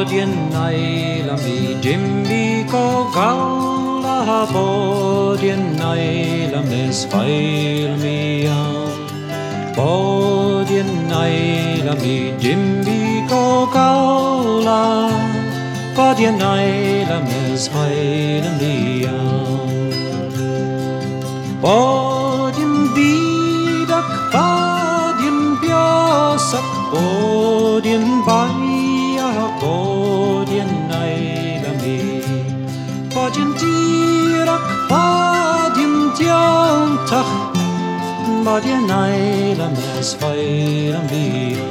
Bodien naila mi Jimmy go gala Bodien naila mis fail me out Bodien naila mi Jimmy go gala Bodien naila mis fail me out Bodien bidak Bodien biosak Bodien baya Bodien naila mi Bodien tirak Bodien tiantach Bodien naila mes faila mi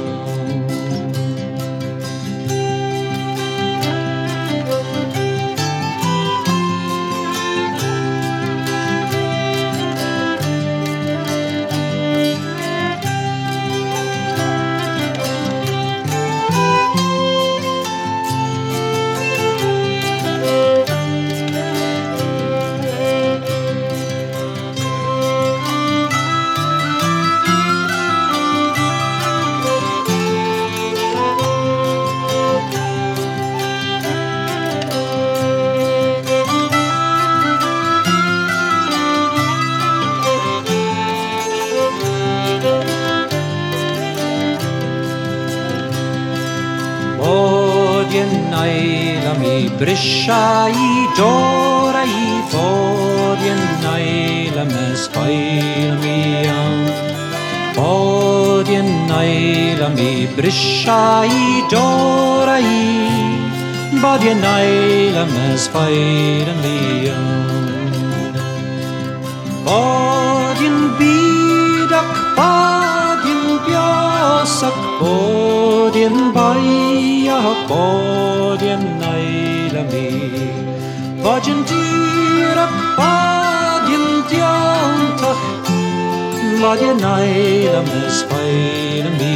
Bodien naila mi brisha I jora I Bodien naila mes fail me Bodien naila mi brisha I jora I Bodien naila mes fail me Bodien bidak Bodien biosak Bodien baya Bodien naila mi Bodien tirak Bodien tiantach Bodien naila mes fail me